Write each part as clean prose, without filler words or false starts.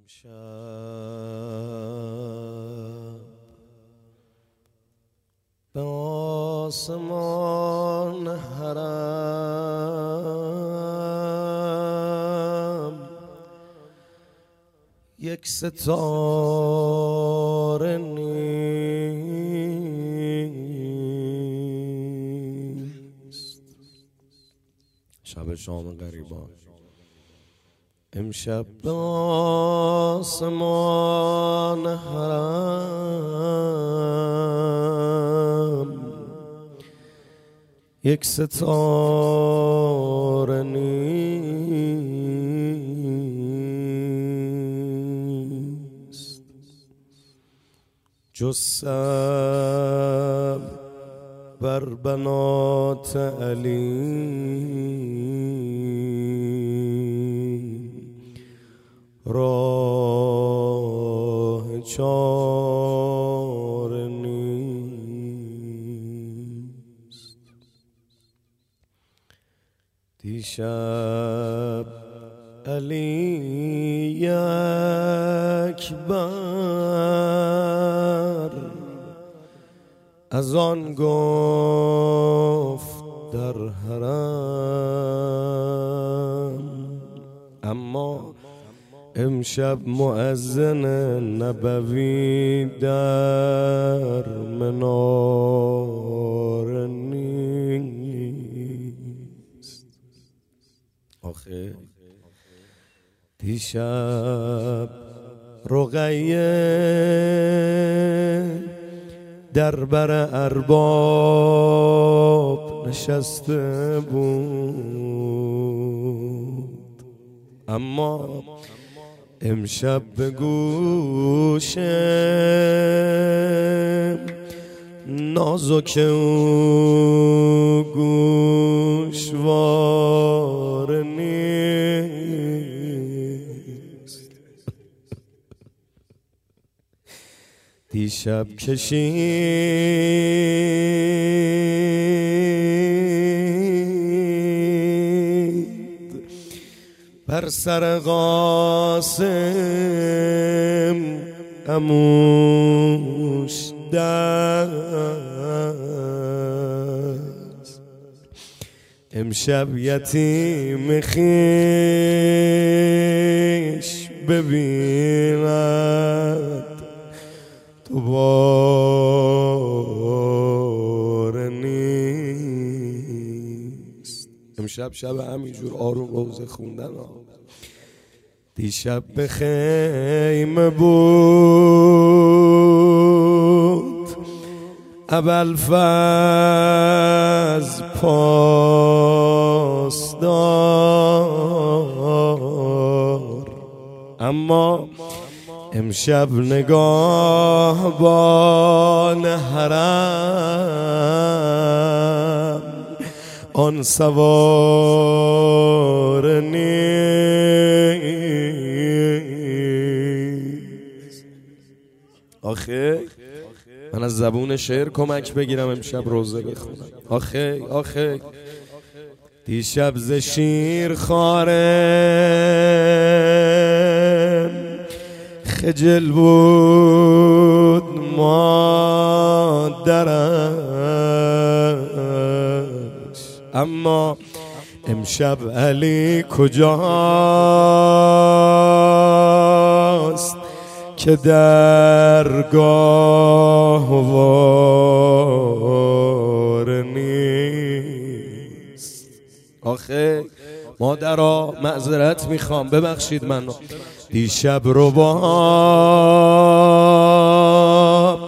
امشب به آسمان حرم یک ستاره نیست. شب شام غریبان امشب به آسمان حرم یک ستاره نیست جز سر بر بنات علی راه چاره نیست. دیشب علی اکبر از آن گفت در حرم، اما امشب مؤذن نبوی در منار نیست. آخه دیشب رقیه در بر ارباب نشسته بود، اما امشب به گوش نازک او گوشوار نیست. دیشب بر سر قاسم اموش دست، امشب یتیم خویش ببیند دوباره نیست. امشب شب همینجور آروم روزه خوندن ها. دیشب به خیمه بود ابوالفضل پاسدار، اما امشب نگاهبان حرم آن سوار نیست. آخه من از زبون شعر کمک بگیرم امشب روزه بخونم. آخه دیشب ز شیر خارم خجل بود مادرش، اما امشب علی کجاست که درگاهوار نیست. آخه مادرها معذرت میخوام، ببخشید منو. دیشب رو با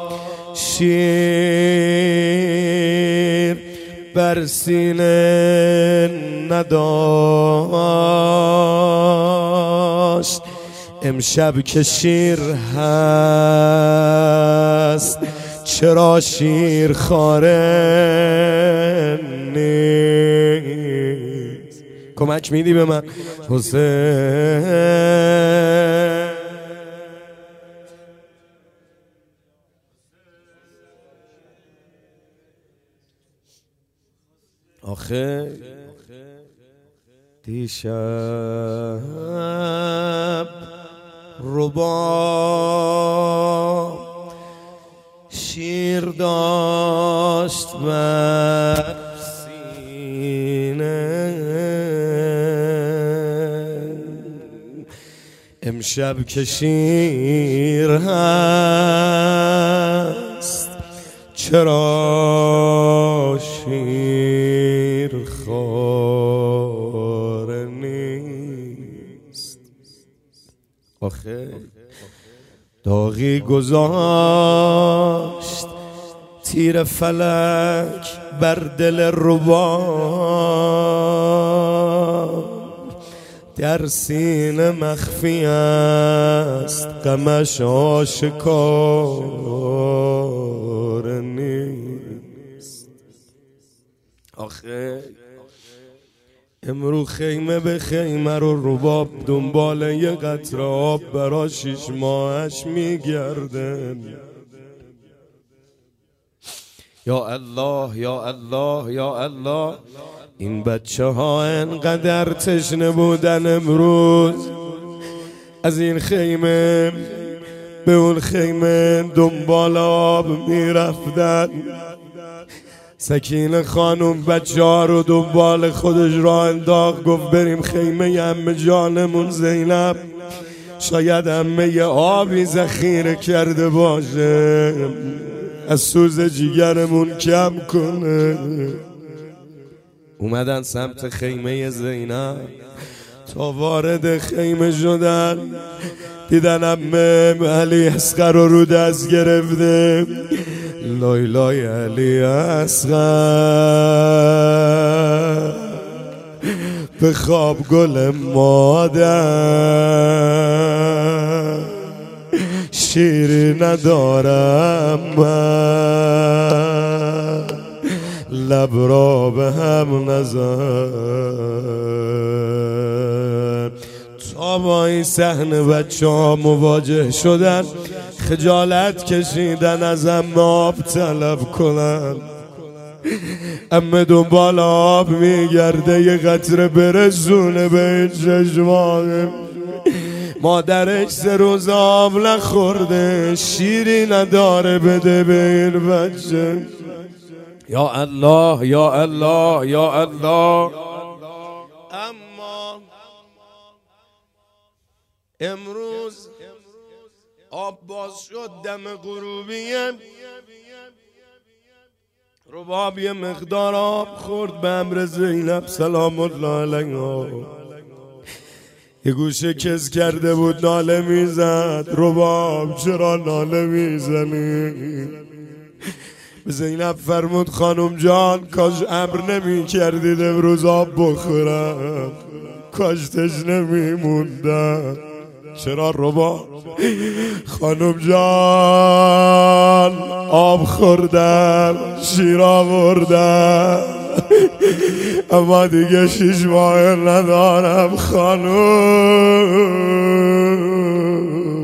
شیر بر سینه نداشت، امشب که شیر هست چرا شیر خاره نیست؟ کمک میدی به من حسین؟ آخه دیشب رباب شیر داشت بر سینه، امشب که شیر هست چرا شیر خواره نیست؟ آخه داغی گذاشت تیر فلک بر دل رباب، در سینه مخفی است غمش آشکار نیست. آخه امرو خیمه به خیمه رو رباب دنبال یه قطره آب برا 6 ماهش میگرده. یا الله یا الله یا الله، این بچه ها انقدر تشنه بودن امروز از این خیمه به اون خیمه دنبال آب میرفتن. سکینه خانم بچه ها رو دنبال خودش راه انداخت، گفت بریم خیمه عمه جانمون زینب، شاید عمه یه آبی ذخیره کرده باشه از سوز جیگرمون کم کنه. اومدن سمت خیمه زینب، تا وارد خیمه شدن دیدن عمه علی اصغر رو دست گرفته. لای لای علی اصغر به خواب گل مادر، شیری ندارم من لب را به هم نزن. تا با این صحنه بچه ها مواجه شدن، خجالت کشیدن از عمه آب طلب کنن. عمه دنبال آب میگرده یه قطره برسونه به این چشمانه. مادرش 3 روز آب نخورده، شیری نداره بده به این بچه. یا الله یا الله یا الله. اما امروز آب باز شد، دم غروبیه، رباب یه مقدار آب خورد به امر زینب سلام الله علیها. یه گوشه کز کرده بود ناله میزد. رباب چرا ناله میزنی؟ به زینب فرمود خانم جان کاش امر نمی کردید امروز آب بخورم، کاش تشنه میموندم. چرا رباب؟ خانم جان آب خوردم، شیر آوردم، اما دیگه 6 ماه ندارم خانم.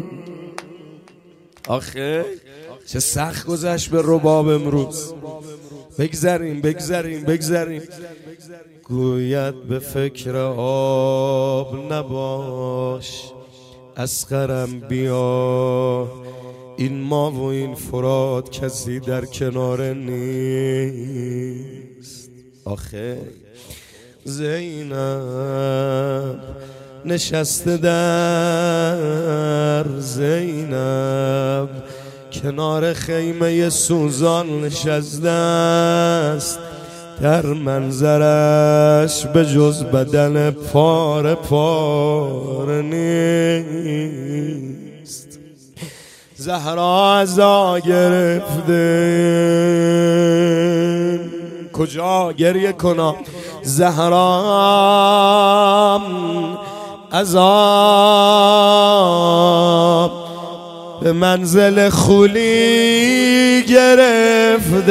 آخه چه سخت گذشت به رباب امروز. بگذریم بگذریم بگذریم. گوید به فکر آب نباش اصغرم بیا، این ما و این فرات کسی در کنار نیست. آخه زینب نشسته در زینب کنار خیمه سوزان نشسته است، در منظرش به جز بدن پاره پاره نیست. زهرا عزا گرفته، کجا گریه کنم؟ زهرا عزا به منزل خولی گرفته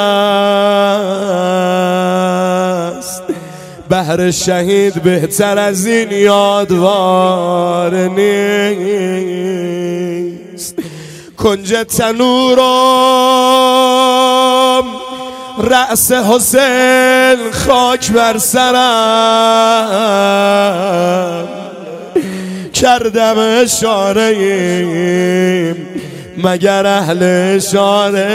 است، بهر شهید بهتر از این یادوار نیست. کنج تنورم رأس حسین خاک بر سرم، کردم اشاره ایم مگر اهل اشاره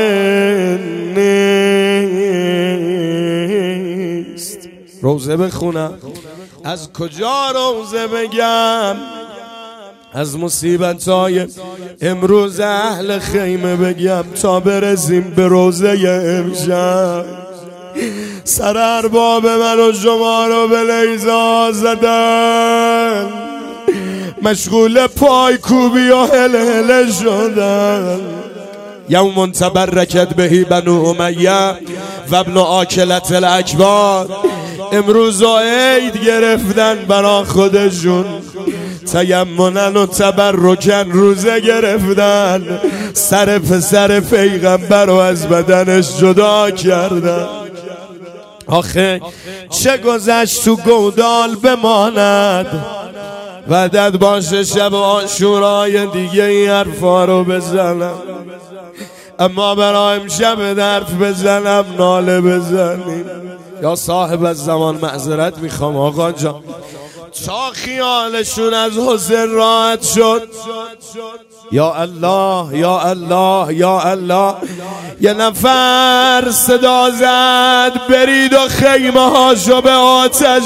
نیست. روزه بخونم از کجا روزه بگم؟ از مصیبت‌های امروز اهل خیمه بگم تا برسیم به روزه امشب. سر ارباب من و شما رو به لیزا زدن، مشغول پای کوبی و هلهله شدن. یوم تبرکت بهی بنو امیه و ابن آکلت الاکبار. امروز عید گرفتن برا خودشون، تیمنن و تبرکن روزه گرفتن، سر پسر پیغمبر رو از بدنش جدا کردن. آخه چه گذشت تو گودال بماند، بعدت باشه شب عاشورای دیگه این حرفا رو بزنم، اما برای امشب حرف بزنم ناله بزنیم. یا صاحب الزمان معذرت میخوام آقا جان، تا خیالشون از حسین راحت شد. یا الله یا الله یا الله. یه نفر صدا زد برید و خیمه هاشو به آتش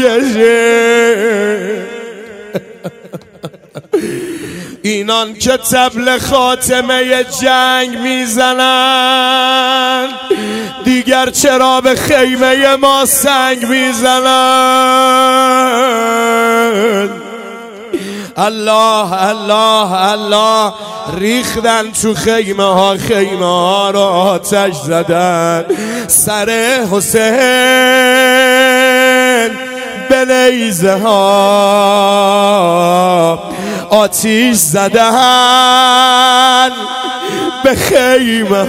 بکشه. اینان که طبل خاتمه جنگ میزنن، دیگر چرا به خیمه ما سنگ میزنن؟ الله الله الله. ریختن تو خیمه ها، خیمه ها رو آتش زدن، سر حسین به نیزه ها آتیش زدن، به خیمه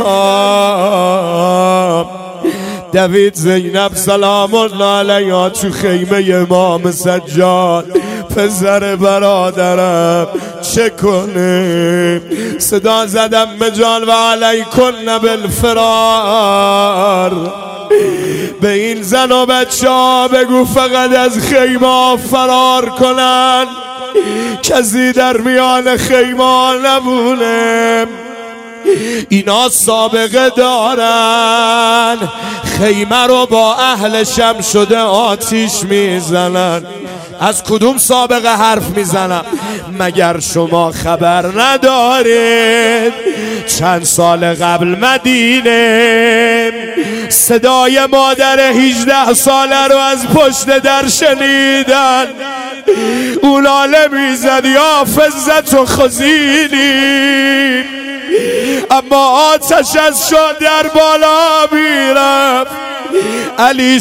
ها. دوید زینب سلام الله علیها تو خیمه امام سجاد. پسر برادرم چه کنه؟ صدا زدم به جان و علیکن بالفرار. به این زن و بچه ها بگو فقط از خیمه فرار کنن، کسی در میان خیمه نمونه. اینا سابقه دارن، خیمه رو با اهل شم شده آتیش میزنن. از کدوم سابقه حرف میزنم؟ مگر شما خبر ندارید چند سال قبل مدینه صدای مادر 18 ساله رو از پشت در شنیدن؟ اولاله میزد یا فزت و خزینی، اما آتش از شد در بالا میرفت. علی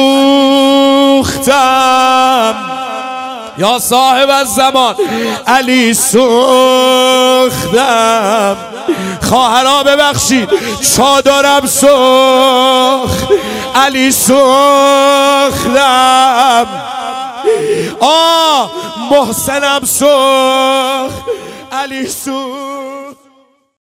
سوختم یا صاحب الزمان، علی سوختم. خواهرها ببخشید چادرم سوخت، علی سوختم. محسنم سوخت، علی سوخت.